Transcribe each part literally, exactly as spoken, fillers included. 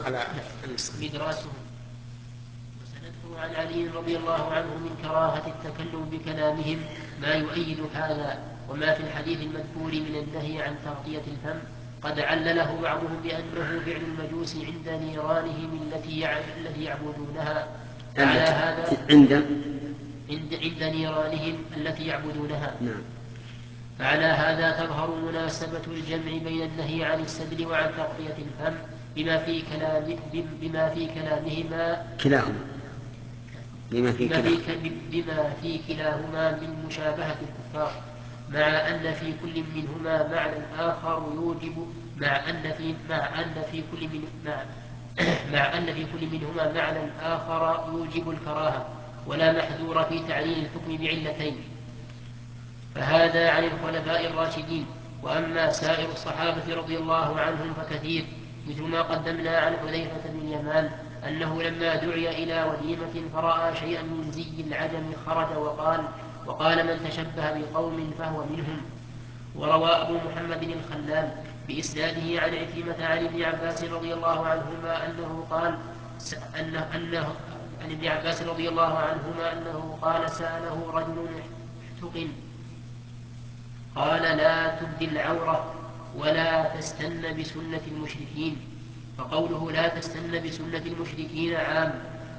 على النسخ. مدراسهم. وسنذكر عن علي رضي الله عنه من كراهة التكلم بكلامهم ما يؤيد هذا، وما في الحديث المذكور من النهي عن تغطية الفم قد علله بعضهم بأنه فعل المجوس عند نيرانهم التي يعبدونها. على هذا عند عند عند نيرانهم التي يعبدونها. نعم. فعلى هذا تظهر مناسبة الجمع بين النهي عن السدل وعن تغطية الفم بما في كلام بما في كلامهما كلاهما بما في بما كلاهما في, بما في كلاهما من مشابهة الكفار، مع أن في كل منهما معنى آخر يوجب مع أن في مع أن في كل من مع, مع أن في كل منهما معنى آخر يوجب الكراهة، ولا محذور في تعليل الحكم بعلتين. فهذا عن الخلفاء الراشدين. وأما سائر الصحابة رضي الله عنهم فكثير، مثل ما قدمنا عن حذيفة بن اليمان أنه لما دعي إلى وليمة فرأى شيئا من زي العجم خرج وقال وقال من تشبه بقوم فهو منهم. وروى أبو محمد الخلال بإسناده عن عكرمة عن ابن عباس رضي الله عنهما أنه قال أنه, أنه عن ابن عباس رضي الله عنهما أنه قال سأله رجل احتقن قال لا تبدي العورة ولا تستن بسنة المشركين. فقوله لا تستن بسنة المشركين عام.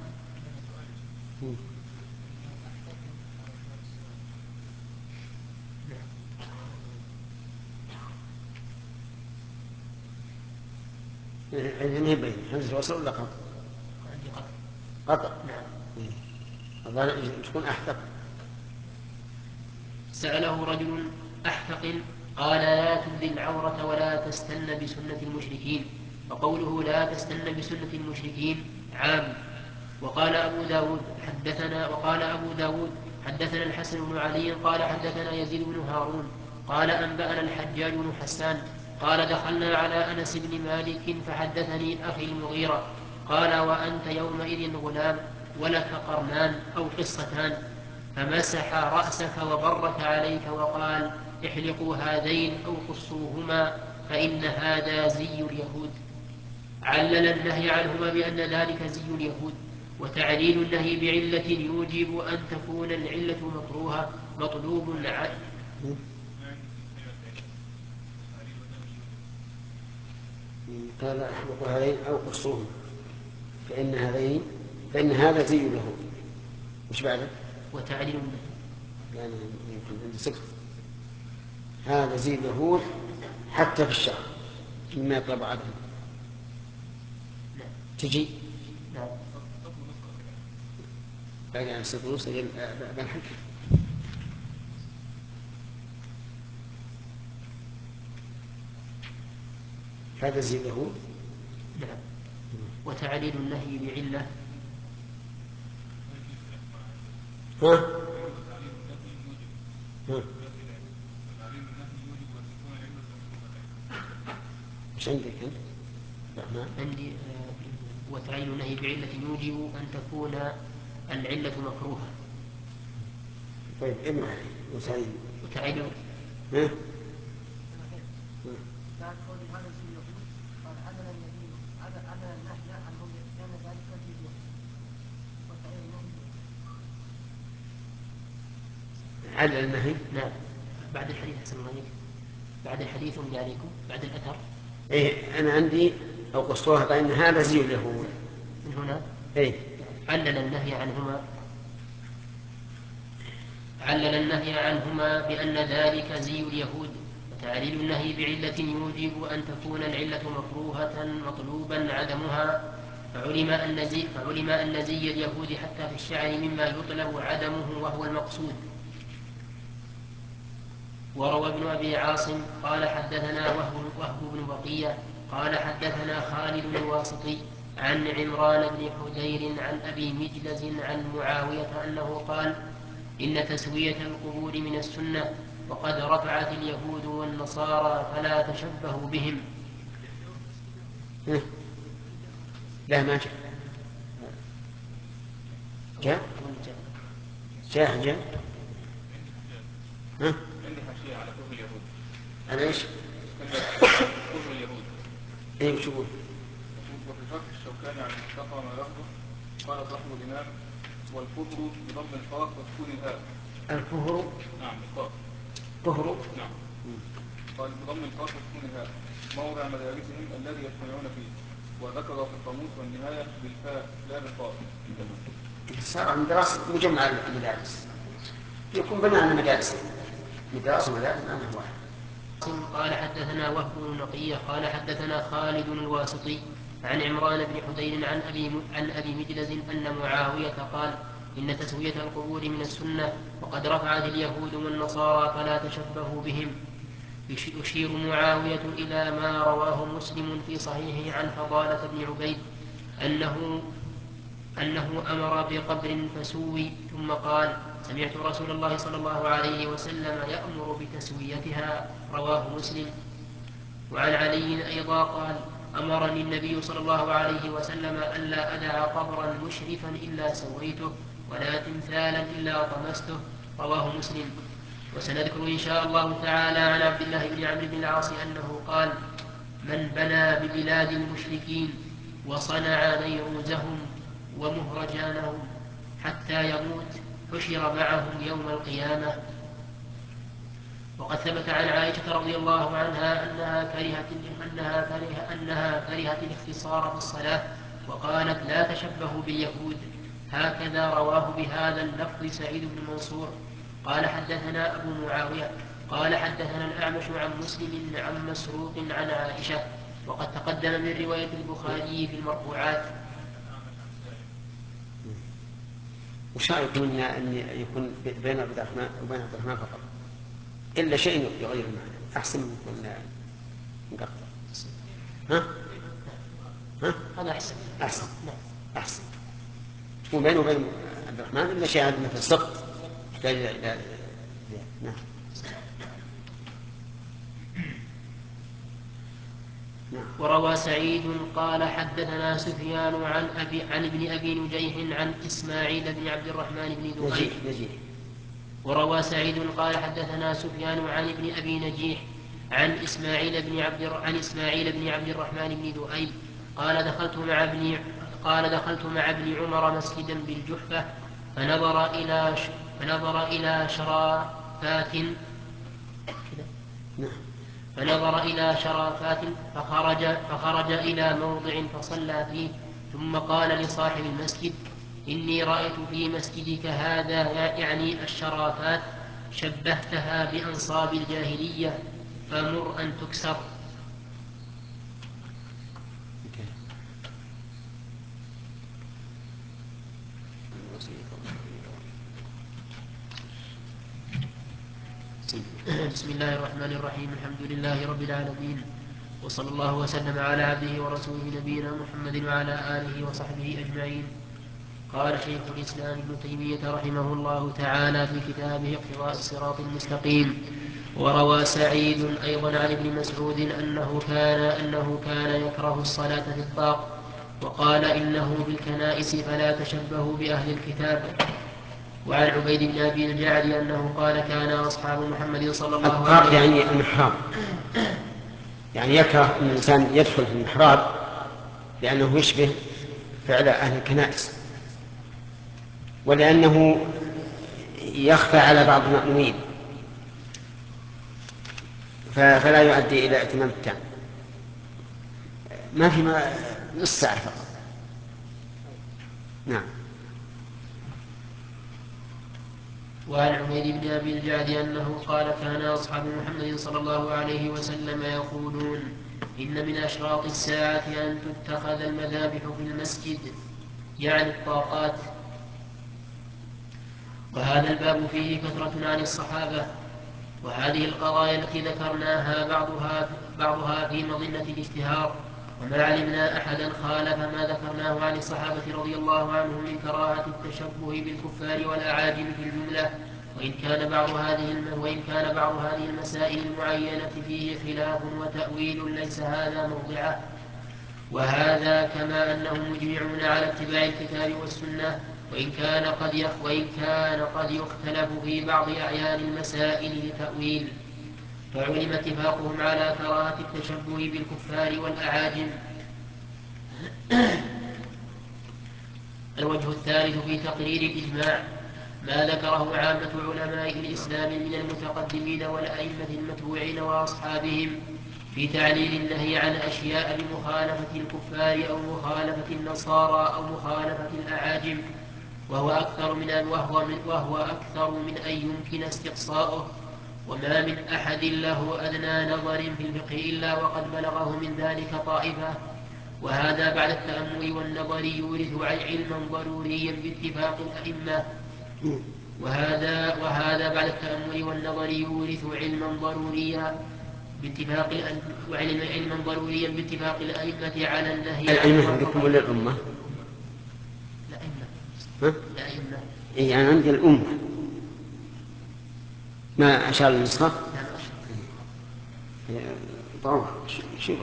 يعني هي بين همزة وصل ولا قطع؟ قطع. نعم. الله تكون أحتق. سأله رجل أحتق قال لا تبدي العورة ولا تستن بسنة المشركين. فقوله لا تستن بسنة المشركين عام. وقال أبو داود حدثنا وقال أبو داود حدثنا الحسن بن علي قال حدثنا يزيد بن هارون قال أنبأنا الحجاج بن حسان قال دخلنا على أنس بن مالك فحدثني أخي المغيرة قال وأنت يومئذ غلام ولك قرنان أو قصتان، فمسح رأسك وبرك عليك وقال احلقوا هذين أو قصوهما فإن هذا زي اليهود. علل النهي عنهما بأن ذلك زي اليهود. وتعليل النهي بعلة يوجب أن تكون العلة مكروهة مطلوب ع... قال احلقوا هذين أو قصوهما فإن هذين فإن هذا زي اليهود. مش بعده؟ وتعليل النهي يعني يمكن عند سكت هذا زي اليهود حتى في الشعر مما يطلب عنه. تجي نعم. بعد عن ست ونص بنحكي هذا زي اليهود. نعم. وتعليل النهي بعلة ها ها مش عندك انت؟ عندي آه وتعليل النهي بعلة يوجب أن تكون العلة مكروهة. طيب امنع وتعليل وتعليل ها على النهي. نعم. بعد الحديث حسن الله عليك بعد الحديث من عليكم بعد الأثر. إيه أنا عندي أو قصوها فإن هذا زي اليهود. من هنا إيه علل النهي عنهما علل النهي عنهما بأن ذلك زي اليهود. وتعليل النهي بعلة يوجب أن تكون العلة مكروهة مطلوبا عدمها. فعلم أن زي, فعلم أن زي اليهود حتى في الشعر مما يطلب عدمه وهو المقصود. وروى ابن أبي عاصم قال حدثنا وهب بن بقية قال حدثنا خالد الواسطي عن عمران بن حدير عن أبي مجلز عن معاوية أنه قال إن تسوية القبور من السنة وقد رفعت اليهود والنصارى فلا تشبهوا بهم. لا ما جاء جاء جاء جاء ها على كفر اليهود. أنا إيش؟ كفر اليهود. إيه شو؟ فتح الشوكاني عن المصطفى ما يخبر قال صاحب الإمام والكفر بضم القاف وسكون الهاء. الكفر نعم القاف كفر نعم قال بضم القاف وسكون الهاء موضع مدارسهم الذي يجتمعون فيه، وذكر في القاموس والنهاية بالفاء لا بالقاف. صار عن دراسة مجمع المدارس يكون بناء مدارس مدارس ومدارس ما هو واحد. قال حدثنا وهب بن نقية قال حدثنا خالد الواسطي عن عمران بن حدير عن أبي عن أبي مجلز أن معاوية قال إن تسوية القبور من السنة وقد رفعت اليهود والنصارى فلا تشبهوا بهم. يشير معاوية إلى ما رواه مسلم في صحيحه عن فضالة بن عبيد أنه أنه أمر بقبر فسوي ثم قال سمعت رسول الله صلى الله عليه وسلم يأمر بتسويتها، رواه مسلم. وعن علي أيضا قال أمرني النبي صلى الله عليه وسلم ألا أدع قبرا مشرفا إلا سويته ولا تمثالا إلا طمسته، رواه مسلم. وسنذكر إن شاء الله تعالى عن عبد الله بن عمرو بن العاص أنه قال من بنى ببلاد المشركين وصنع نيروزهم ومهرجانهم حتى يموت حشر معهم يوم القيامة. وقد ثبت عن عائشة رضي الله عنها أنها كرهت أنها كره أنها كرهت الاختصار في الصلاة وقالت لا تشبهوا باليهود. هكذا رواه بهذا اللفظ سعيد بن منصور قال حدثنا أبو معاوية قال حدثنا الأعمش عن مسلم عن مسروق عن عائشة. وقد تقدم من رواية البخاري في المرفوعات. وش رأيكم أن يكون بين عبد الرحمن وبين عبد الرحمن فقط إلا شيء يغير المعنى أحسن من يكون مقطع؟ ها؟ ها؟ هذا أحسن. أحسن أحسن وبين وبين عبد الرحمن إلا شيء مثل سقط يحتاج إلى نعم. وروى سعيد قال حدثنا سفيان عن أبي عن ابن أبي نجيح عن إسماعيل بن عبد الرحمن بن ذؤيب. وروى سعيد قال حدثنا سفيان عن ابن أبي نجيح عن إسماعيل بن عبد عن إسماعيل بن عبد الرحمن بن ذؤيب قال دخلت مع ابن قال دخلت مع ابن عمر مسجدا بالجحفة فنظر إلى فنظر إلى شرافات فنظر إلى شرافات فخرج, فخرج إلى موضع فصلى فيه ثم قال لصاحب المسجد إني رأيت في مسجدك هذا يعني الشرافات شبهتها بأنصاب الجاهلية فمر أن تكسر. بسم الله الرحمن الرحيم الحمد لله رب العالمين وصلى الله وسلم على عبده ورسوله نبينا محمد وعلى آله وصحبه أجمعين. قال شيخ الإسلام ابن تيمية رحمه الله تعالى في كتابه اقتضاء الصراط المستقيم. وروى سعيد أيضا عن ابن مسعود أنه كان, أنه كان يكره الصلاة في الطاق وقال إنه بالكنائس فلا تشبهوا بأهل الكتاب. وعن عبيد بن أبي الجعد أنه قال كان أصحاب محمد صلى الله عليه وسلم يعني المحراب يعني يكره أن الإنسان يدخل في المحراب لأنه يشبه فعل أهل الكنائس ولأنه يخفى على بعض المأمومين فلا يؤدي إلى اتمام التام. ما في نص ساعة فقط. نعم. وعن عبيد بن أبي الجعد أنه قال كان أصحاب محمد صلى الله عليه وسلم يقولون إن من أشراط الساعة أن تتخذ المذابح في المسجد يعني الطاقات. وهذا الباب فيه كثرة عن الصحابة وهذه القضايا التي ذكرناها بعضها, بعضها في مظنة الاشتهار وما علمنا أحدا خالف ما ذكرناه عن الصحابة رضي الله عنهم من كراهة التشبه بالكفار والأعاجم في الجملة وإن كان بعض هذه وإن كان بعض هذه المسائل المعينة فيه خلاف وتأويل ليس هذا موضعه. وهذا كما أنهم مجمعون على اتباع الكتاب والسنة وإن كان قد يخ وإن كان قد يختلف في بعض أعيان المسائل لتأويل. فعلم اتفاقهم على كراهة التشبه بالكفار والأعاجم الوجه الثالث في تقرير الإجماع ما ذكره عامة علماء الإسلام من المتقدمين والأئمة المتبوعين وأصحابهم في تعليل النهي عن أشياء بمخالفة الكفار أو مخالفة النصارى أو مخالفة الأعاجم، وهو أكثر من أن وهو, من وهو أكثر من أن يمكن استقصاؤه، وما من أحد له أدنى نظر في الفقه إلا وقد بلغه من ذلك طائفة، وهذا بعد التأمل والنظر يورث علما ضروريا باتفاق الأئمة وهذا وهذا بعد التأمل والنظر يورث علما ضروريا باتفاق وعلم علما ضروريا باتفاق الأئمة على النهي. الأئمة عندكم ولا الأمة؟ الأئمة. ها؟ الأئمة. إيه أنا عندي الأمة. ما أشار النسخة؟ طبعا شوف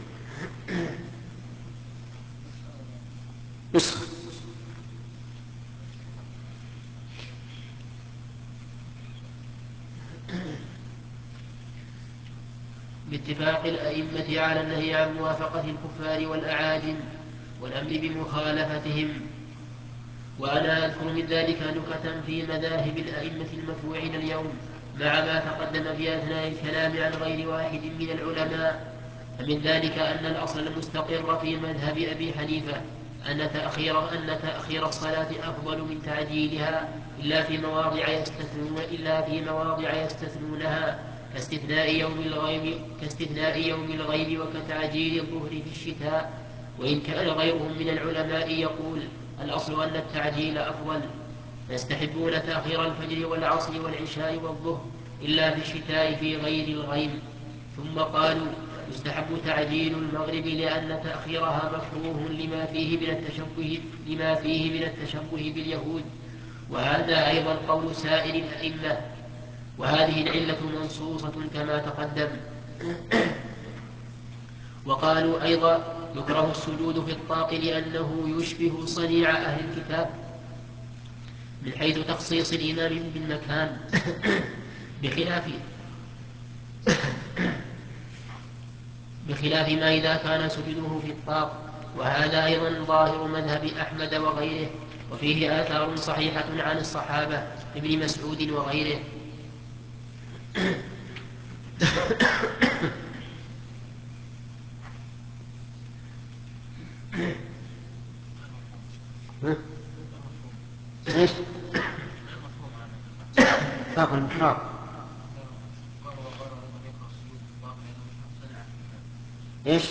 نسخة. باتفاق الأئمة على النهي عن موافقة الكفار والأعاجم والأمر بمخالفتهم. وأنا أذكر من ذلك نكتا في مذاهب الأئمة المتبوعين اليوم مع ما تقدم في أثناء الكلام عن غير واحد من العلماء. فمن ذلك أن الأصل المستقر في مذهب أبي حنيفة أن تأخير, أن تأخير الصلاة أفضل من تعجيلها إلا في مواضع يستثنون إلا في مواضع يستثنونها كاستثناء يوم الغيب كاستثناء يوم الغيب وكتعجيل الظهر في الشتاء. وإن كان غيرهم من العلماء يقول الأصل أن التعجيل أفضل، فيستحبون تأخير الفجر والعصر والعشاء والظهر إلا في الشتاء في غير الغيم. ثم قالوا يستحب تعجيل المغرب لأن تأخيرها مكروه لما فيه من التشبه لما فيه من التشبه باليهود، وهذا أيضا قول سائر الأئمة، وهذه العلة منصوصة كما تقدم. وقالوا أيضا يكره السجود في الطاق لأنه يشبه صنيع أهل الكتاب من حيث تخصيص الإمام بالمكان بخلاف بخلاف ما إذا كان سجوده في الطاق، وهذا أيضا ظاهر مذهب أحمد وغيره، وفيه آثار صحيحة عن الصحابة ابن مسعود وغيره. ايش؟ طاق المحراب. ايش؟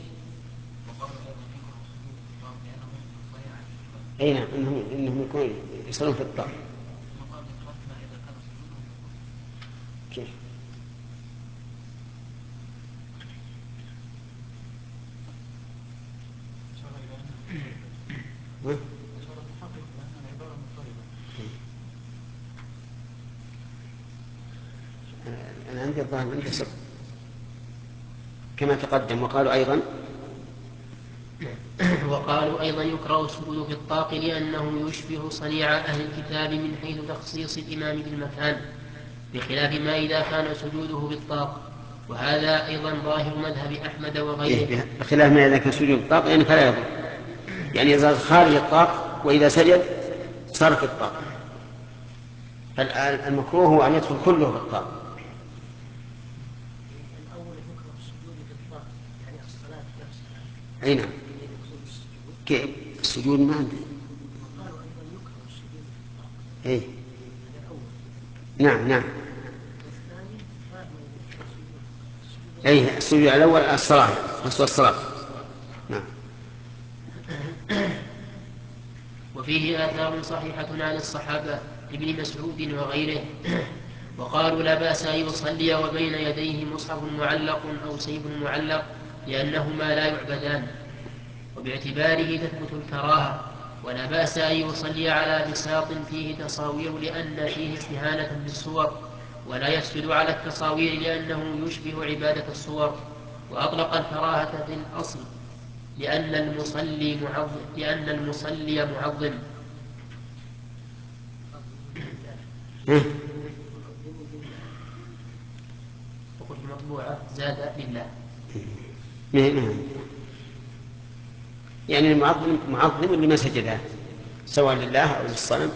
اي نعم انهم انهم يكونوا يصلون في الطاق. كيف؟ أنا عندي الظاهر عندي سبب كما تقدم. وقالوا أيضا وقالوا أيضا يكره السجود في الطاق لأنه يشبه صنيع أهل الكتاب من حيث تخصيص الإمام بالمكان بخلاف ما إذا كان سجوده بالطاق، وهذا أيضا ظاهر مذهب أحمد وغيره. بخلاف ما إذا كان سجوده بالطاق يعني فلا يضر، يعني إذا خارج الطاق وإذا سجد صار في الطاق. فالمكروه هو أن يدخل كله في الطاق. أي نعم. كيف السجود ما عندي. أي نعم نعم. أي السجود الأول الصلاة نصف الصلاة. نعم. وفيه آثار صحيحة عن الصحابة ابن مسعود وغيره. وقالوا لا بأس أن يصلي وبين يديه مصحف معلق أو سيف معلق لأنهما لا يعبدان، وباعتباره تثبت الكراهة. ولا بأس أن يصلي على بساط فيه تصاوير لأن فيه استهانة بالصور، ولا يسجد على التصاوير لأنه يشبه عبادة الصور. وأطلق الكراهة في الأصل لأن المصلي معظم لأن المصلي معظم. وقل المطبوعة زاد لله. يعني المعظم معظم لما سجد سواء لله أو للصنم.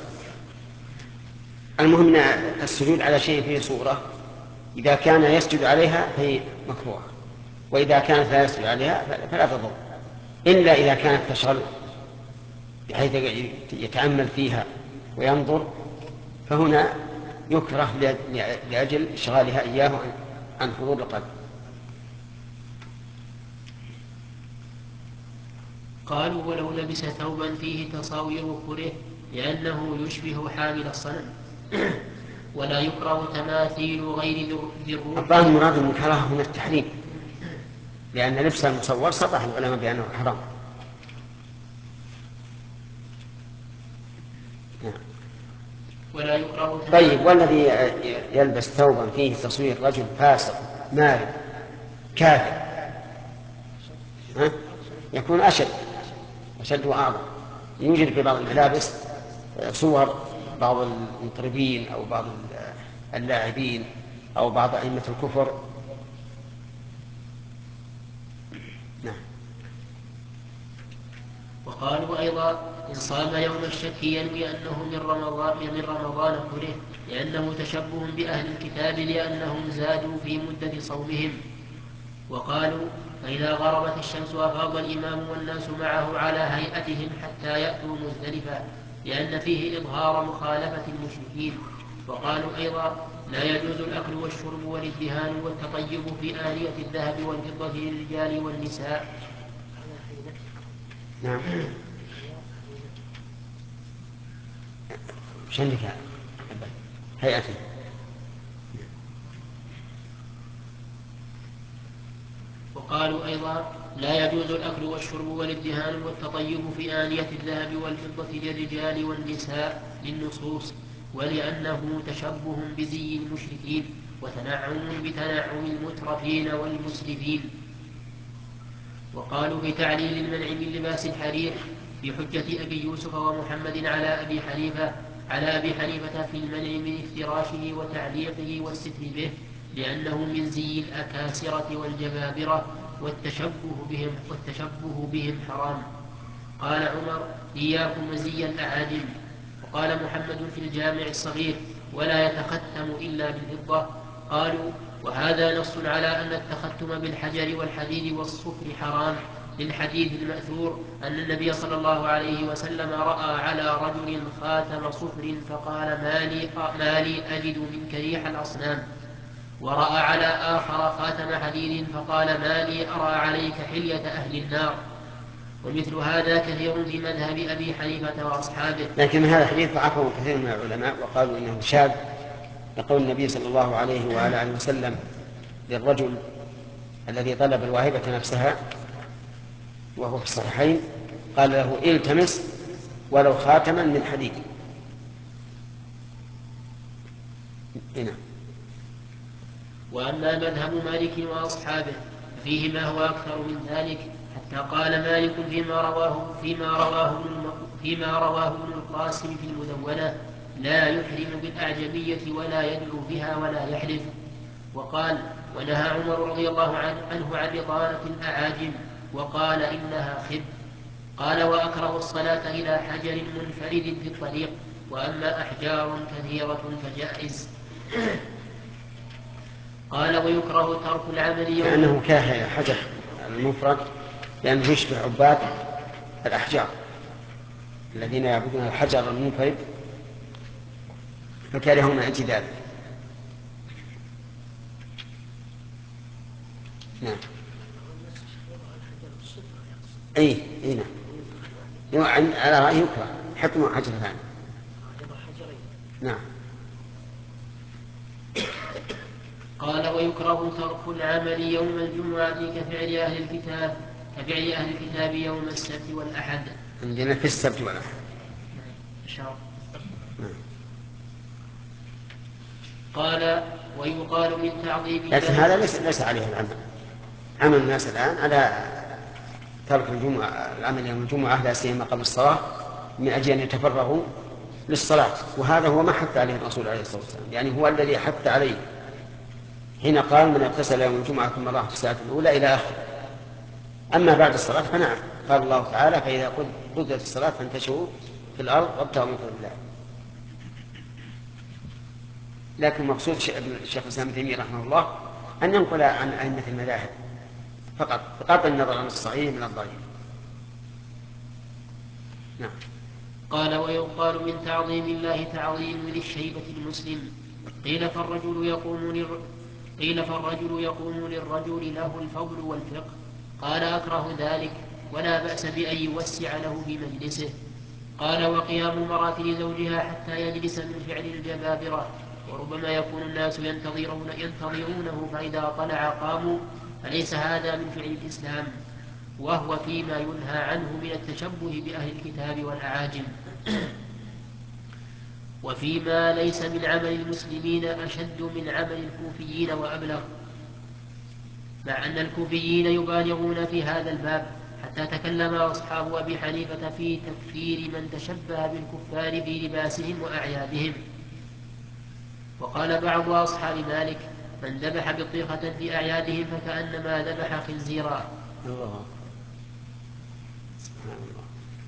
المهم أن السجود على شيء فيه صورة إذا كان يسجد عليها فهي مكروهة، وإذا كانت لا يسجد عليها فلا تضر، إلا إذا كانت تشغل بحيث يتأمل فيها وينظر، فهنا يكره لأجل إشغالها إياه عن حضور القلب. قالوا ولو لبس ثوبا فيه تصاوير كره لأنه يشبه حامل الصنم. ولا يكره تماثيل غير ذي الروح. الظاهر مراد من كراهة هنا التحريم، لأن لبس المصور صرح العلماء بأنه حرام. ولا يكره. طيب، والذي يلبس ثوبا فيه تصوير رجل فاسق مارد كافر ها؟ يكون أشد أشد وأعظم. يوجد في بعض الملابس صور بعض المطربين أو بعض اللاعبين أو بعض أئمة الكفر. نعم. وقالوا أيضا إن صام يوم الشك ينوي أنه من رمضان من رمضان كره لأنه تشبه بأهل الكتاب لأنهم زادوا في مدة صومهم. وقالوا فإذا غربت الشمس أفاض الإمام والناس معه على هيئتهم حتى يأتوا مزدلفا لأن فيه إظهار مخالفة المشركين. وقالوا أيضا لا يجوز الأكل والشرب والادهان والتطيب في آنية الذهب والفضة للرجال والنساء. نعم. شنك هيئته. وقالوا أيضا لا يجوز الأكل والشرب والادهان والتطيب في آنية الذهب والفضة للرجال والنساء للنصوص، ولأنه تشبه بزي المشركين وتنعم بتنعم المترفين والمسرفين. وقالوا بتعليل المنع من لباس الحرير بحجة أبي يوسف ومحمد على أبي حنيفة على أبي حنيفة في المنع من افتراشه وتعليقه والستر به لأنه من زي الأكاسرة والجبابرة والتشبه بهم, والتشبه بهم حرام. قال عمر إياكم وزي الأعاجم. وقال محمد في الجامع الصغير ولا يتختم إلا بالفضة. قالوا وهذا نص على أن التختم بالحجر والحديد والصفر حرام للحديث المأثور أن النبي صلى الله عليه وسلم رأى على رجل خاتم صفر فقال ما لي, ما لي أجد منك ريح الأصنام، ورأى على آخر خاتم حديد فقال ما لي أرى عليك حلية أهل النار. ومثل هذا كثير في مذهب أبي حنيفة وأصحابه. لكن هذا الحديث ضعفه كثير من العلماء وقالوا إنه شاذ لقول النبي صلى الله عليه وعلى آله وسلم للرجل الذي طلب الواهبة نفسها وهو في الصحيحين قال له التمس ولو خاتما من حديد. هنا. وأما مذهب مالك وأصحابه ففيه ما هو أكثر من ذلك حتى قال مالك فيما رواه فيما رواه فيما رواه ابن القاسم في المدونة لا يحرم بالأعجمية ولا يدعو بها ولا يحلف. وقال ونهى عمر رضي الله عنه عن بطانة الأعاجم وقال إنها خب. قال وأكره الصلاة إلى حجر منفرد في الطريق وأما أحجار كثيرة فجائز. قال ويكره ترك العمل يوم لأنه كاهي حجر المفرد لأنه يشبه عباد الأحجار الذين يعبدون الحجر المنفرد فكرهون أجل ذلك. نعم. أي أي نعم. على رأي يكره حكم حجر ثاني. نعم. قال ويكره ترك العمل يوم الجمعة كفعل أهل الكتاب كفعل أهل الكتاب يوم السبت والأحد. عندنا في السبت والأحد. قال ويقال من تعظيم لكن هذا ليس ليس عليه العمل. عمل الناس الآن على ترك الجمعة العمل يوم الجمعة لا سيما قبل الصلاة من أجل أن يتفرغوا للصلاة، وهذا هو ما حث عليه الرسول عليه الصلاة والسلام، يعني هو الذي حث عليه حين قال من اغتسل يوم الجمعة ثم راح في الساعة الأولى إلى آخره. أما بعد الصلاة فنعم، قال الله تعالى: فإذا قضيت الصلاة فانتشروا في الأرض وابتغوا من فضل الله. لكن مقصود الشيخ الإسلام ابن تيمية رحمه الله أن ينقل عن أئمة المذاهب فقط بغض النظر عن الصحيح من الضعيف. نعم. قال: ويقال من تعظيم الله تعظيم ذي الشيبة المسلم. قيل فالرجل يقوم للر... قيل فالرجل يقوم للرجل له الفضل والفقه. قال: أكره ذلك، ولا بأس بأن يوسع له في مجلسه. قال: وقيام المرأة لزوجها حتى يجلس من فعل الجبابرة، وربما يكون الناس ينتظرون ينتظرونه فإذا طلع قاموا، فليس هذا من فعل الإسلام، وهو فيما ينهى عنه من التشبه بأهل الكتاب والأعاجم، وفيما ليس من عمل المسلمين أشد من عمل الكوفيين وأبلغ، مع أن الكوفيين يبالغون في هذا الباب، حتى تكلم أصحاب أبي حنيفة في تكفير من تشبه بالكفار في لباسهم وأعيادهم. وقال بعض أصحاب مالك: من ذبح بطيخة في أعيادهم فكأنما ذبح خنزيرا. الله. سبحان الله.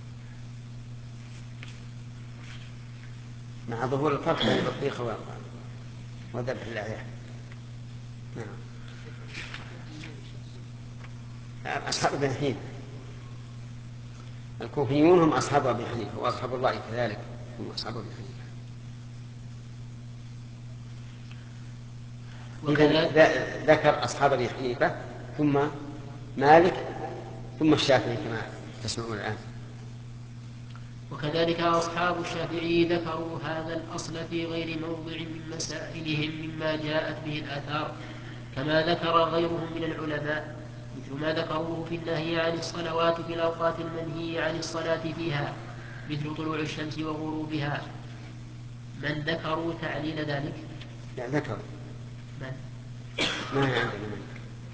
مع ظهور الفرق بين البطيخة وذبح الأعياد. نعم. أصحاب ابن حنيفة الكوفيون هم أصحاب أبي حنيفة، وأصحاب الله كذلك هم أصحاب أبي حنيفة. إذن ذكر أصحاب أبي حنيفة ثم مالك ثم الشافعي كما تسمعون الآن. وكذلك أصحاب الشافعي ذكروا هذا الأصل في غير موضع من مسائلهم مما جاءت به الآثار، كما ذكر غيرهم من العلماء، مثل ما ذكروه في النهي عن الصلوات في الأوقات المنهي عن الصلاة فيها، مثل طلوع الشمس وغروبها. من ذكروا تعليل ذلك؟ لا ذكروا. من؟ ما هي عندنا من؟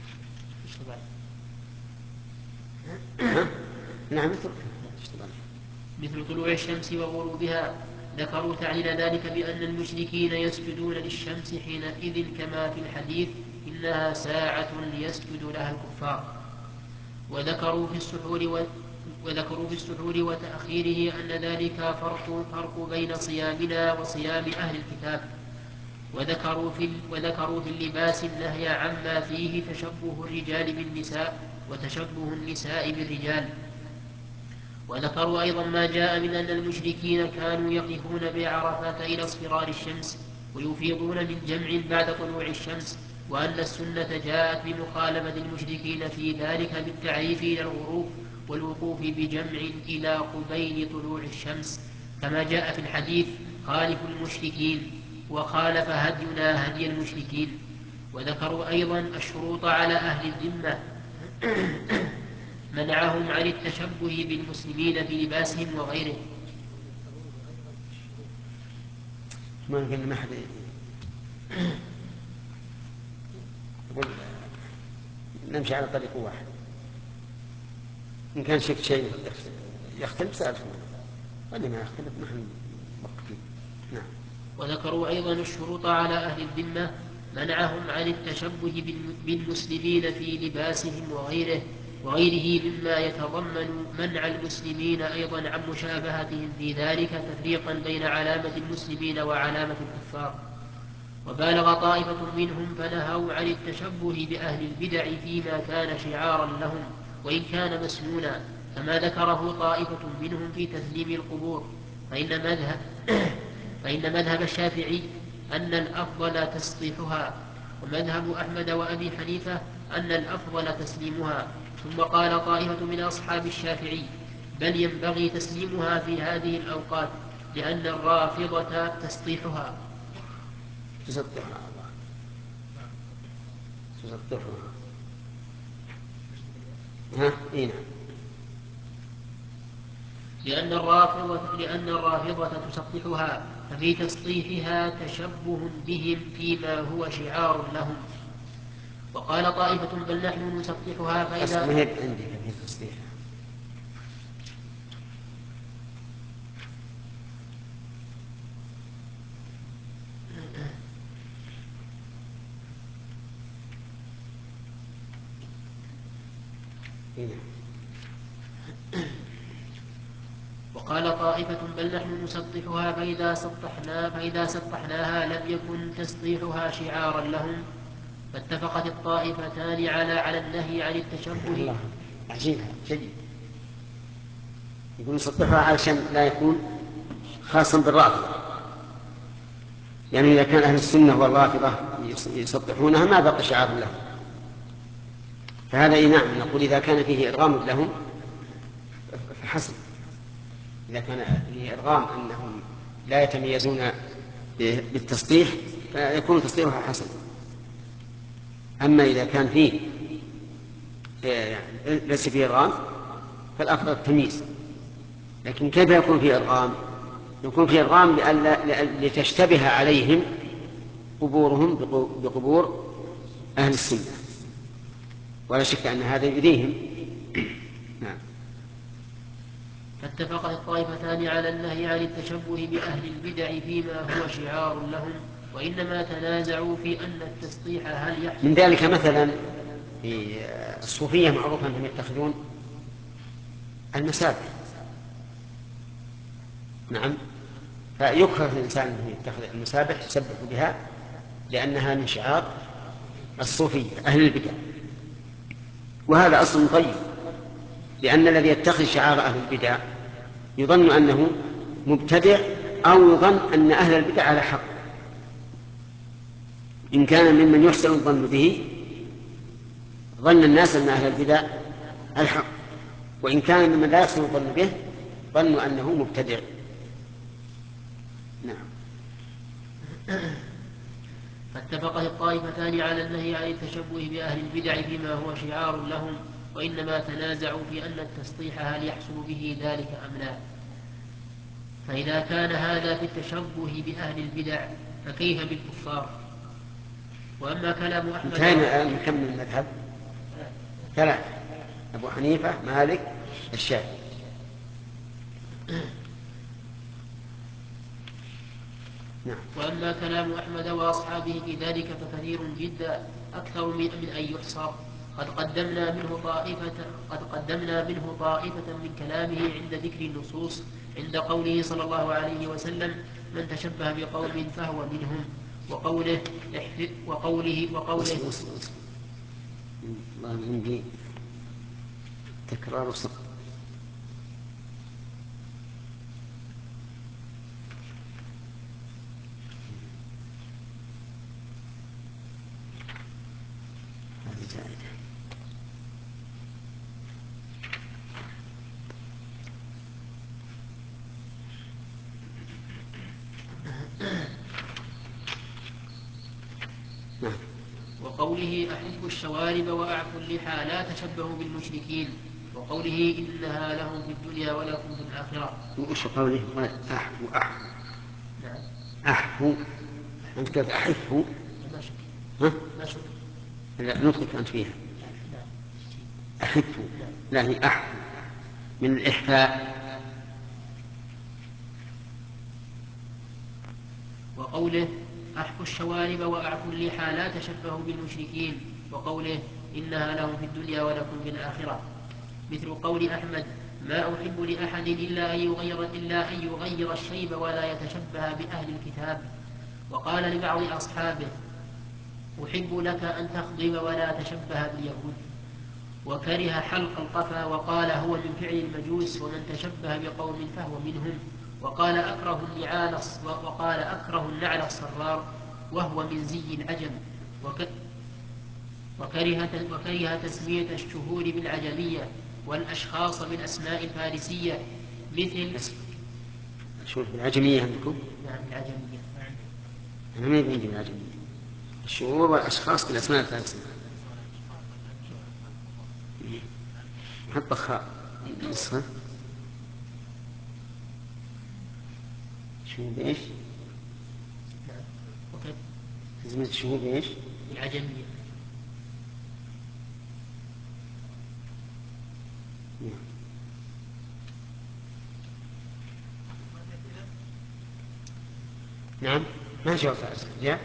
نعم مثل مثل طلوع الشمس وغروبها. ذكروا تعليل ذلك بأن المشركين يسجدون للشمس حينئذ، كما في الحديث: إنها ساعة يسجد لها الكفار. وذكروا في السحور و... وذكروا في السحور وتأخيره أن ذلك فرق, فرق بين صيامنا وصيام أهل الكتاب. وذكروا في, وذكروا في اللباس النهي عما فيه تشبه الرجال بالنساء وتشبه النساء بالرجال. وذكروا أيضا ما جاء من أن المشركين كانوا يقفون بعرفات إلى اصفرار الشمس ويفيضون من جمع بعد طلوع الشمس، وأن السنة جاءت بمخالفة المشركين في ذلك بالتعريف إلى الغروب والوقوف بجمع إلى قبيل طلوع الشمس، كما جاء في الحديث: خالف المشركين، وخالف هدينا هدي المشركين. وذكروا أيضا الشروط على أهل الذمة منعهم عن التشبه بالمسلمين في لباسهم وغيره. ما يمكن ما حد يقول نمشي على طريق واحد، إن كان شك شيء يختلف سألتم، ولا ما يختلف نحن مقتين. نعم. وذكروا أيضا الشروط على أهل الذمة منعهم عن التشبه بالمسلمين في لباسهم وغيره وغيره مما يتضمن منع المسلمين أيضا عن مشابهتهم في ذلك، تفريقا بين علامة المسلمين وعلامة الكفار. وبالغ طائفة منهم فنهوا عن التشبه بأهل البدع فيما كان شعارا لهم وإن كان مسنونا، كما ذكره طائفة منهم في تسليم القبور. فإن مذهب, فإن مذهب الشافعي أن الأفضل تسطيحها، ومذهب أحمد وأبي حنيفة أن الأفضل تسليمها. ثم قال طائفة من أصحاب الشافعي: بل ينبغي تسليمها في هذه الأوقات، لأن الرافضة تسطيحها. تسطحها تسطحها ها إيه نعم. لأن الرافضة, لأن الرافضة تسطحها، ففي تسطيحها تشبه بهم فيما هو شعار لهم. وقال طائفة: بل نحن نسطحها فإذا ما هي عندي في تصليح. وقال طائفة بل نحن نسطحها فإذا سطحنا فإذا سطحناها لم يكن تسطيحها شعارا لهم. فاتفقت الطائفتان على على النهي عن التشبه. الله عجيبها جيد. يقول نسطحها علشان لا يكون خاصا بالرافضة، يعني إذا كان أهل السنة والرافضة يسطحونها ما بقى شعار لهم. فهذا إيه نعم نقول إذا كان فيه إرغام لهم فحسن، إذا كان فيه إرغام أنهم لا يتميزون بالتسطيح فيكون تصطيحها حسن. أما إذا كان فيه يعني ليس فيه إرغام فالأفضل التمييز. لكن كيف يكون فيه إرغام؟ يكون فيه إرغام لتشتبه عليهم قبورهم بقبور أهل السنة، ولا شك أن هذا يؤذيهم. نعم. فاتفقت الطائفتان على النهي عن التشبه بأهل البدع فيما هو شعار لهم، وإنما تنازعوا في أن التسطيح هل يحصل. من ذلك مثلا في الصوفية معروف أنهم يتخذون المسابح. نعم. فيكره الإنسان أن يتخذ المسابح يسبح بها لأنها من شعار الصوفية أهل البدع، وهذا أصل طيب، لأن الذي يتخذ شعار أهل البدع يظن أنه مبتدع أو يظن أن أهل البدع على حق. إن كان ممن يحسن الظن به ظن الناس أن أهل البدع الحق، وإن كان ممن لا يحسن الظن به ظنوا أنه مبتدع. نعم. فاتفقت الطائفتان على النهي عن التشبه بأهل البدع فيما هو شعار لهم، وإنما تنازعوا في أن التسطيح هل يحصل به ذلك أم لا. فإذا كان هذا في التشبه بأهل البدع فكيف بالكفار؟ وأما كلام أحمد انتهينا الآن نكمل المذهب ثلاثة: أبو حنيفة، مالك، الشافعي. نعم. وأما كلام أحمد وأصحابه في ذلك فكثير جدا أكثر من أن يحصر. قد قدمنا منه طائفة قد قدمنا منه طائفة من كلامه عند ذكر النصوص، عند قوله صلى الله عليه وسلم: من تشبه بقوم فهو منهم، وقوله وقوله وقوله الله عندي تكرار صدق. وقوله: أحب الشوارب وأعف اللحى لا تشبهوا بالمشركين، وقوله: إنها لهم في الدنيا ولكم في الآخرة. وش قوله؟ أحفو أحفو. نعم. أحفو. أنت قلت أحفو. ما شك. ها؟ ما شك. لا نطقك أنت فيها. نعم. أحفو. لا هي أحفو من الإحفاء. وقوله: أحفوا الشوارب وأعفوا اللحى لا تشبهوا بالمشركين، وقوله: إنها لهم في الدنيا ولكم في الآخرة. مثل قول أحمد: ما أحب لأحد إلا أن يغير, إلا أن يغير الشيب ولا يتشبه بأهل الكتاب. وقال لبعض أصحابه: أحب لك أن تخضب ولا تشبه باليهود. وكره حلق القفا وقال: هو من فعل المجوس، ومن تشبه بقوم فهو منهم. وقال أكره النعال وقال أكره النعل الصرار وهو من زي العجم. وك وكره, وكره تسمية الشهور بالعجمية والأشخاص بالأسماء الفارسية، مثل شوف العجمية عندكم؟ نعم العجمية. أنا ما يبين العجمية. الشهور والأشخاص بالأسماء الفارسية. حط خاء نصها. شو بإيش؟ نعم. وكذا تسمية الشهور بإيش؟ العجمية. نعم. ما جاء جاء.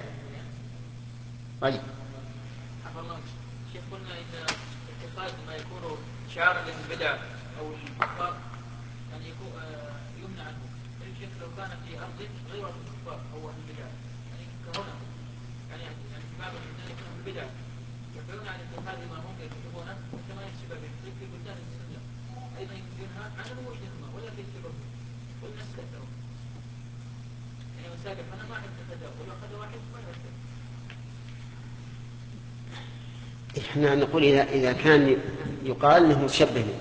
طيب. شيخ قلنا إن اتخاذ ما يكون شعار البدع أو الكفار يعني يكون يمنع عنه. الشيخ لو كان في أرض غير الكفار أو البدع يعني كهنا يعني يعني في بعض البلدان يكون البدع يحبون على اتخاذ ما هم يكتبونه كما يكتب به في بلدان السنة أيضا ينكرها عن وجههما ولا يكتبه والناس كثروا يعني مساجد أنا ما أحب أخذها ولو أخذ واحد ما يكتب. احنا نقول إذا إذا كان يقال أنه متشبه به،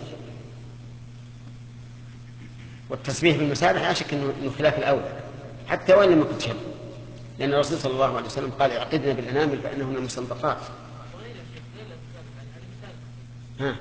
والتسبيح بالمسابح لا شك أنه خلاف الأولى حتى وإن لم يكن تشبه، لأن الرسول صلى الله عليه وسلم قال اعقدنا بالأنامل فإنهن مستنطقات. ها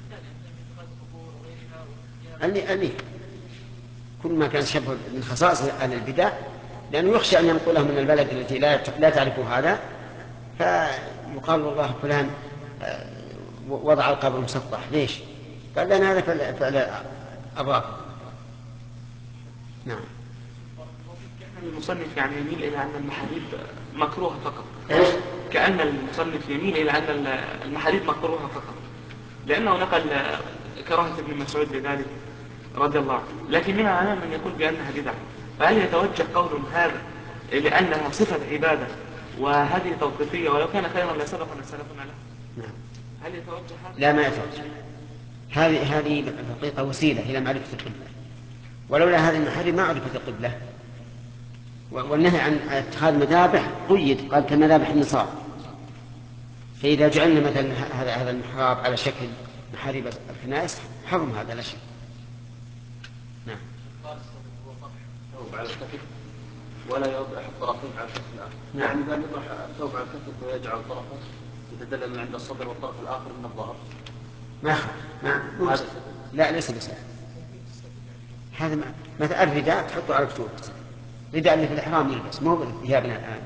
أني أني كل ما كان شبه من خصائص أهل البدع، لأنه يخشى أن ينقله من البلد التي لا لا تعرف هذا، فيقال والله فلان وضع القبر مسطح، ليش؟ قال لأن هذا فعل أضافه. نعم. كأن المصنف يعني يميل إلى أن المحاريب مكروهة فقط. إيش؟ كأن المصنف يميل إلى أن المحاريب مكروهة فقط، لأنه نقل كراهة ابن مسعود لذلك رضي الله عنه، لكن من العلماء من يقول بأنها بدعة. فهل يتوجه قول هذا لأنها صفة عبادة وهذه توقيفية ولو كان خيرا لسبقنا سلفنا له؟ نعم. هل يتوجه هذا؟ لا، ما يتوجه. هذه هذه الحقيقة وسيلة إلى معرفة القبلة، ولولا هذه المحارم ما عرفت القبلة. والنهي عن اتخاذ مذابح قيد، قال كمذابح النصارى. فإذا جعلنا مثلا هذا هذا المحراب على شكل محاريب الكنائس حرم هذا لا شك. نعم. ثوب على الكتف ولا يوضع الطرفين على الكتف الآخر. نعم. يعني إذا يضع الثوب على الكتف ويجعل طرفه يتدلل من عند الصدر والطرف الآخر من الظهر. ما ما هذا لا ليس بسهل. هذا مثلا الرداء تحطه على الكتوب، الرداء اللي في الإحرام يلبس مو ثيابنا الآن.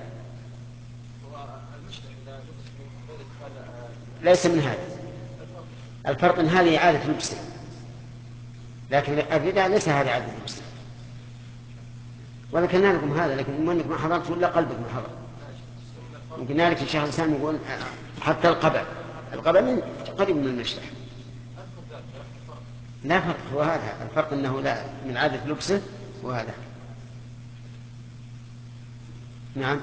ليس من هذا الفرق، ان هذه عادة لبسه، لكن الرداء ليس هذا عادة لبسه. وذكرنا لكم هذا، لكن انك ما حضرت ولا قلبك ما حضر. وقلنا لك الشيخ الإسلام يقول حتى القبع، القبع من قريب من المشلح. لا فرق، هو هذا الفرق، انه لا من عادة لبسه وهذا. نعم.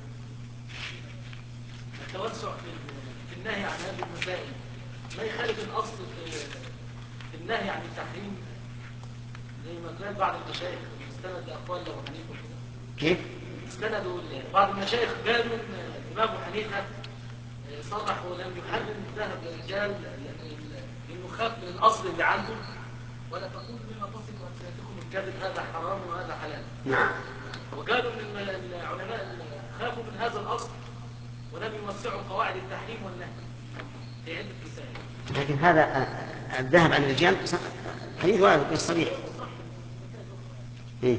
التوسع في النهي عن هذه المسائل ما يخالف الاصل في النهي عن التحريم، زي ما قال بعض المشايخ استند لاقوال ابو حنيفه وكده. كيف؟ استندوا بعض المشايخ قالوا ان الامام ابو حنيفه صرح ولم يحرم الذهب للرجال لانه خاف من الاصل اللي عنده، ولا تقول بما تصف وسيأتيكم الكذب هذا حرام وهذا حلال. نعم. وقالوا ان العلماء خافوا من هذا الاصل ولم يوسعوا قواعد التحريم والنهي في عدة مسائل. لكن هذا الذهب عن الرجال حديث واحد صريح. إيه؟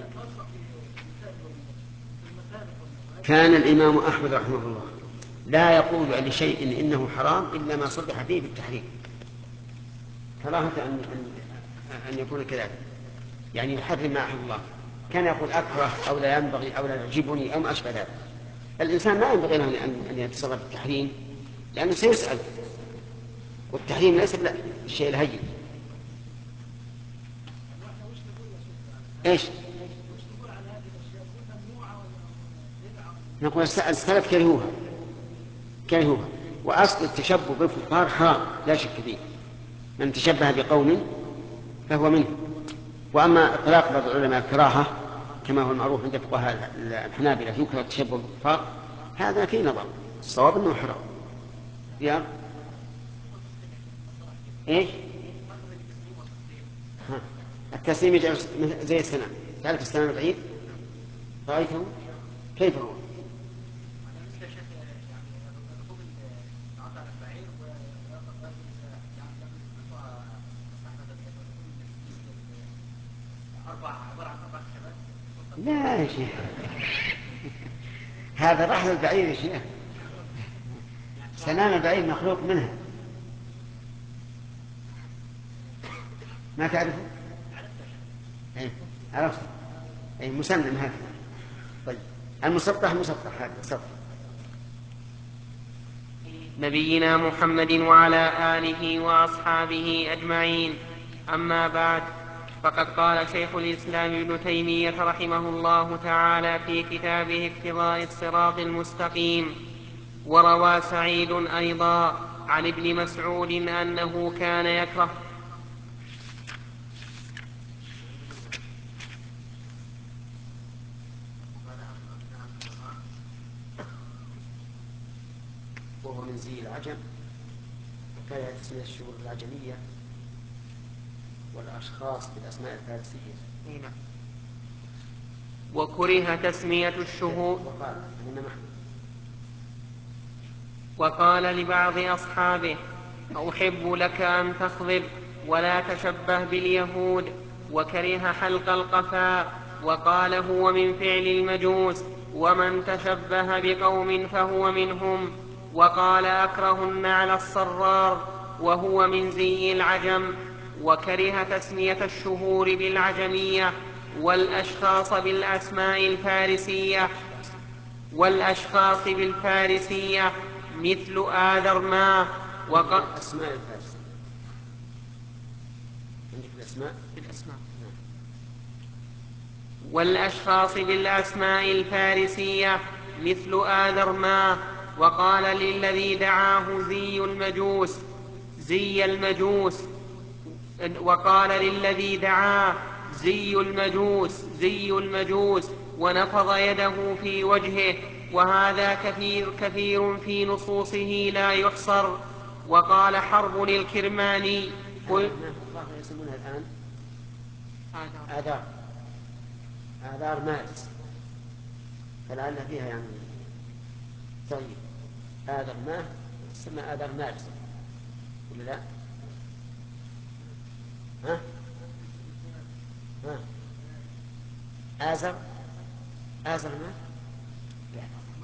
كان الإمام أحمد رحمه الله لا يقول لشيء إنه حرام إلا ما صرح فيه بالتحريم، كراهة أن أن يكون كذلك، يعني يحرم ما أحل الله. كان يقول أكره أو لا ينبغي أو لا يعجبني أو ما أشبه ذلك. الإنسان لا ينبغي له أن يتصرف بالتحريم، لأنه سيسأل، والتحريم ليس بالشيء الهين. إيش؟ نقول السلف كرهوها كرهوها وأصل التشبه بالكفار حرام لا شك فيه، من تشبه بقوم فهو منه. وأما إطلاق بعض العلماء الكراهة كما هو المعروف عند فقهاء الحنابلة يكره التشبه بالكفار، هذا في نظر، الصواب أنه حرام. يا إيش؟ ها. التسليم يجعل زي السلام. تعرف السلام البعيد؟ رأيته كيف هو؟ لا يا شيخ، هذا رحل البعير يا شيخ، سنام البعير مخلوق منها، ما تعرفه؟ ايه عرفت؟ ايه مسلم هذا. طيب المسطح مسطح هذا سطح. نبينا محمد وعلى آله وأصحابه أجمعين. أما بعد، فقد قال شيخ الإسلام ابن تيمية رحمه الله تعالى في كتابه اقتضاء الصراط المستقيم: وروى سعيد أيضا عن ابن مسعود أنه كان يكره وهو من زي العجم، وكان تسمية الشهور العجمية والأشخاص بالأسماء الفارسية. نعم. وكره تسمية الشهور. وقال وقال لبعض أصحابه: أحب لك أن تخضب ولا تشبه باليهود. وكره حلق القفا، وقال هو من فعل المجوس، ومن تشبه بقوم فهو منهم. وقال أكره النعل الصرار، وهو من زي العجم. وكره تسمية الشهور بالعجمية والأشخاص بالأسماء الفارسية والأشخاص بالفارسية مثل آذرما. وقال أسماء الفارس عندك الأسماء بالأسماء والأشخاص بالأسماء الفارسية مثل آذرما. وقال للذي دعاه زي المجوس زي المجوس وقال للذي دعاه زي المجوس زي المجوس ونفض يده في وجهه. وهذا كثير كثير في نصوصه لا يحصر. وقال حرب الكرماني: قل الله يسمونها الآن آذار آذار مارس، فلعل فيها يعني طيب آذار ما تسمى آذار مارس ولا لا؟ ها؟ ها؟ آزر آزر ما؟ لا،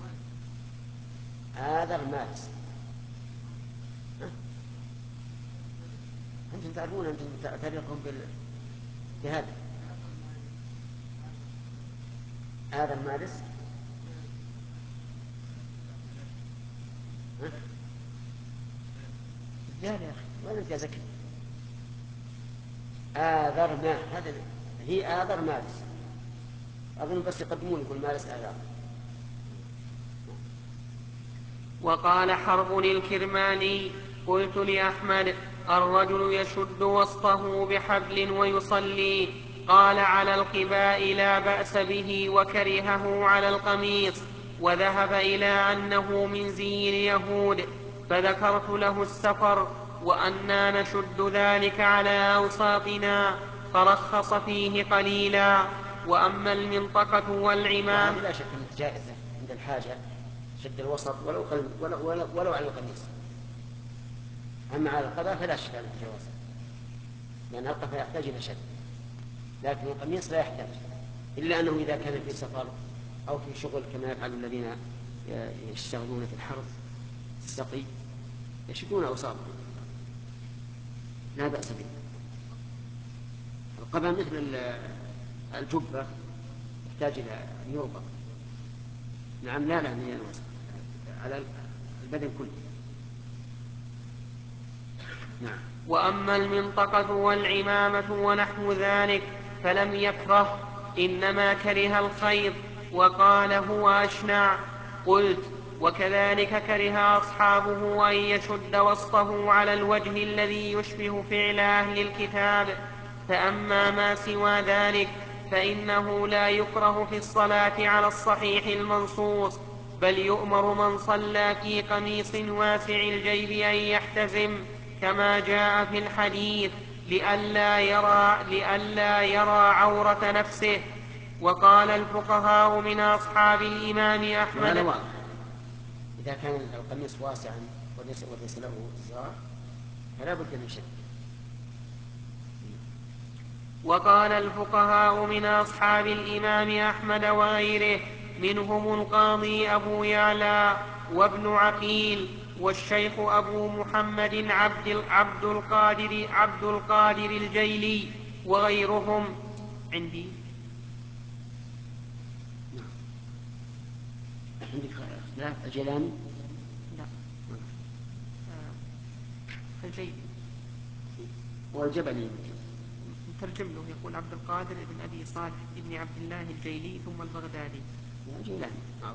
آذر مارس. أنتم تعرفون، أنتم تاريخكم بهذا آذر مارس. ها؟ لا يا أخي، وين أنت يا زكي؟ آذر ما هذا هي آذر مارس، أظن بس يقدمون يقول مارس آذار. وقال حرب الكرماني: قلت لأحمد: الرجل يشد وسطه بحبل ويصلي، قال على القباء لا بأس به، وكرهه على القميص، وذهب إلى أنه من زي اليهود. فذكرت له السفر وأنا نشد ذلك على أوساطنا، فرخص فيه قليلا. وأما المنطقة والعمام لا شك أنها جائزة عند الحاجة، شد الوسط ولو, قل... ولو, ولو, ولو على القميص. أما على القضاء فلا شك أنه جواز، لأن القفا يحتاج إلى شد، لكن القميص لا يحتاج، إلا أنه إذا كان في سفر أو في شغل كما يفعل الذين يشتغلون في الحرث السقي يشدون أوساطهم لا بأس به. القبا مثل الجبة يحتاج إلى أن يربط. نعم، لا لا على البدن كله. نعم. وأما المنطقة والعمامة ونحو ذلك فلم يكره، إنما كره الخيط، وقال هو أشنع. قلت: وكذلك كره أصحابه أن يشد وسطه على الوجه الذي يشبه فعل أهل الكتاب. فأما ما سوى ذلك فإنه لا يكره في الصلاة على الصحيح المنصوص، بل يؤمر من صلى في قميص واسع الجيب أن يحتزم كما جاء في الحديث لئلا يرى, لئلا يرى عورة نفسه. وقال الفقهاء من أصحاب الإمام أحمد: واضح إذا كان القميص واسعا وليس, وليس له إزار فلا بد من شد. وقال الفقهاء من أصحاب الإمام أحمد وغيره، منهم القاضي أبو يعلى وابن عقيل والشيخ أبو محمد عبد, عبد, القادر, عبد القادر الجيلي وغيرهم. عندي عندك اختلاف الجيلاني؟ لا. الجيلي. والجبلي مترجم له يقول عبد القادر بن أبي صالح بن عبد الله الجيلي ثم البغدادي. جيلاني.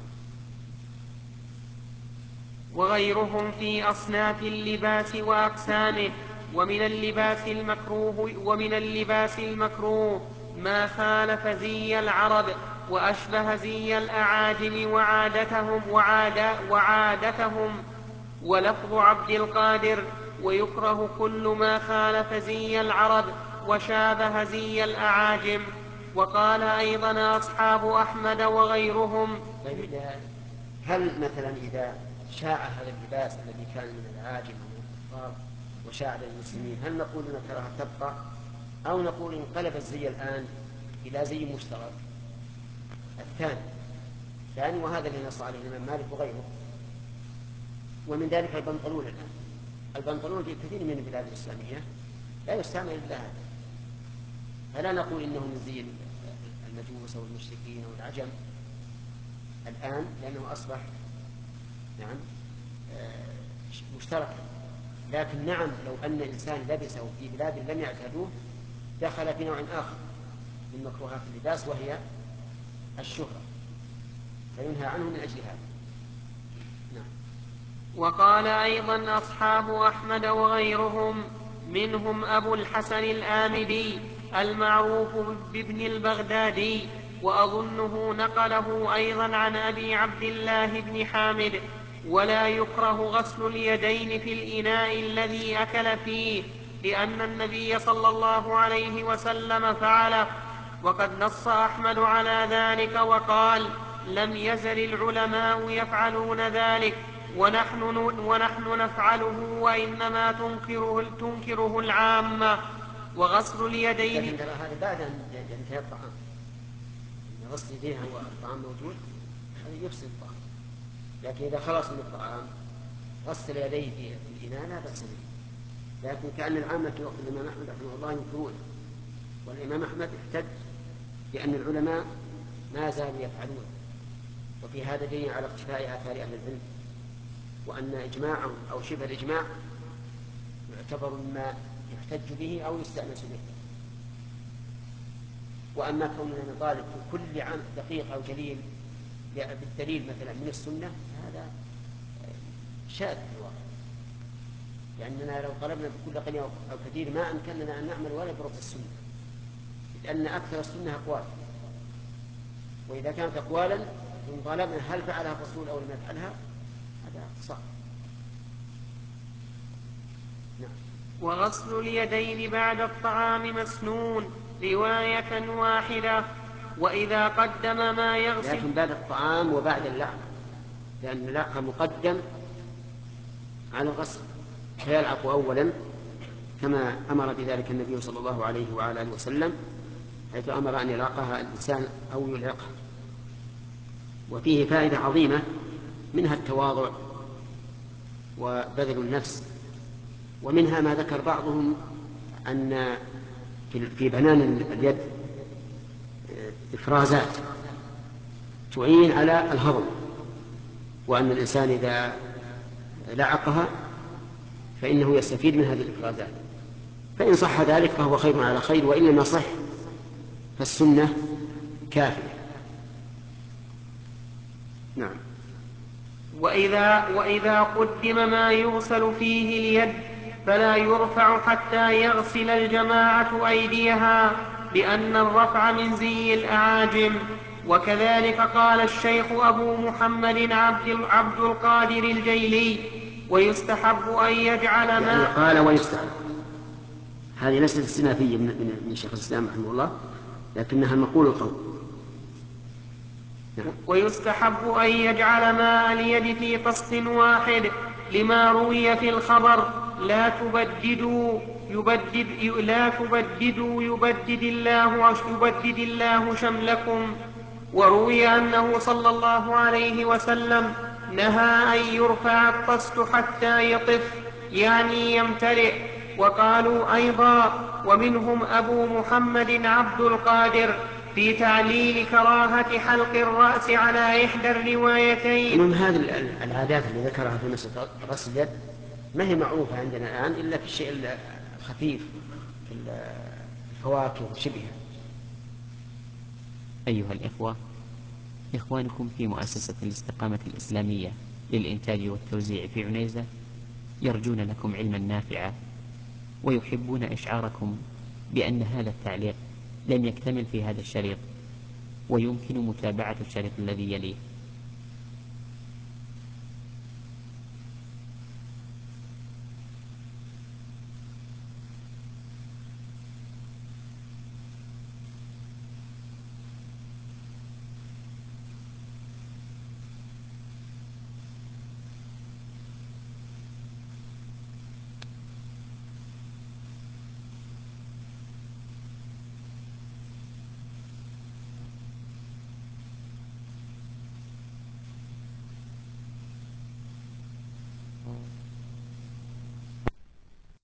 وغيرهم في أصناف اللباس وأقسامه. ومن اللباس المكروه ومن اللباس المكروه ما خالف زي العرب وأشبه زي الأعاجم وعادتهم وعادة وعادتهم. ولفظ عبد القادر: ويكره كل ما خالف زي العرب وشابه زي الأعاجم. وقال أيضا أصحاب أحمد وغيرهم. هل مثلا إذا شاع هذا اللباس الذي كان من العاجم ومن الكفار وشاع للمسلمين، هل نقول أن كراهة تبقى أو نقول انقلب الزي الآن إلى زي مشترك؟ الثاني الثاني وهذا اللي نص عليه الإمام مالك وغيره. ومن ذلك البنطلون الآن. البنطلون في كثير من البلاد الإسلامية لا يستعمل إلا هذا، فلا نقول إنه من زي المجوس أو المشركين أو العجم الآن، لأنه أصبح نعم مشتركا. لكن نعم لو أن إنسان لبسه في بلاد لم يعتادوه دخل في نوع آخر من مكروهات اللباس وهي الشهرة، فينهى عنه من أجل هذا. نعم. وقال أيضا أصحاب أحمد وغيرهم، منهم أبو الحسن الآمدي المعروف بابن البغدادي، وأظنه نقله أيضا عن أبي عبد الله بن حامد: ولا يكره غسل اليدين في الإناء الذي أكل فيه، لأن النبي صلى الله عليه وسلم فعله. وقد نص أحمد على ذلك وقال: لم يزل العلماء يفعلون ذلك ونحن, ونحن نفعله وإنما تنكره, تنكره العامة. وغسل اليدين لكن ترى هذا بعد أن ينتهي الطعام، غسل يديها والطعام موجود هذا يفسد الطعام. لكن إذا خلص من الطعام غسل يديه في الإناء لا بأس به. لكن كأن العامة في وقت الإمام أحمد رحمه الله ينكرون، والإمام أحمد احتج بأن العلماء ما زالوا يفعلون، وفي هذا دليل على اقتفاء آثار أهل العلم، وأن إجماعهم أو شبه الإجماع يعتبر مما يحتج به أو يستأنس به. وأما كوننا نطالب في كل عام دقيق أو جليل بالدليل مثلا من السنة هذا شاذ في الواقع، لأننا لو طلبنا بكل قليل أو كثير ما أمكننا أن نعمل ولا برد السنة، لأن أكثر السنة أقوال، وإذا كانت أقوالا إن طالبنا هل فعلها الرسول أو لم يفعلها هذا صعب. نعم. وغسل اليدين بعد الطعام مسنون رواية واحدة. وإذا قدم ما يغسل، لكن بعد الطعام وبعد اللعق، لأن اللعق مقدم على الغسل، فيلعق أولا كما أمر بذلك النبي صلى الله عليه وعلى آله وسلم، حيث أمر أن يلعقها الإنسان أو يلعقها. وفيه فائدة عظيمة، منها التواضع وبذل النفس، ومنها ما ذكر بعضهم أن في بنان اليد إفرازات تعين على الهضم، وأن الإنسان إذا لعقها فإنه يستفيد من هذه الإفرازات. فإن صح ذلك فهو خير على خير، وإن لم يصح فالسنة كافية. نعم. وإذا, وإذا قدم ما يغسل فيه اليد فلا يرفع حتى يغسل الجماعة أيديها، لأن الرفع من زي الأعاجم. وكذلك قال الشيخ أبو محمد عبد القادر الجيلي: ويستحب أن يجعل ما يعني قال ويستحب، هذه ليست استنافية من, من شيخ الإسلام رحمه الله، لكنها مقول القول. نعم. ويستحب أن يجعل ماء اليد في طست واحد، لما روي في الخبر: لا تبددوا يبدد لا تبددوا يبدد الله يبدد الله شملكم. وروي أنه صلى الله عليه وسلم نهى أن يرفع الطست حتى يطف، يعني يمتلئ. وقالوا أيضا: ومنهم أبو محمد عبد القادر في تعليل كراهة حلق الرأس على إحدى الروايتين. من هذه العادات اللي ذكرها في مسألة غسل اليد ما هي معروفة عندنا الآن إلا في الشيء الخفيف في الفواكه وشبهها. أيها الإخوة، إخوانكم في مؤسسة الاستقامة الإسلامية للإنتاج والتوزيع في عنيزة يرجون لكم علما نافعا، ويحبون إشعاركم بأن هذا التعليق لم يكتمل في هذا الشريط، ويمكن متابعة الشريط الذي يليه.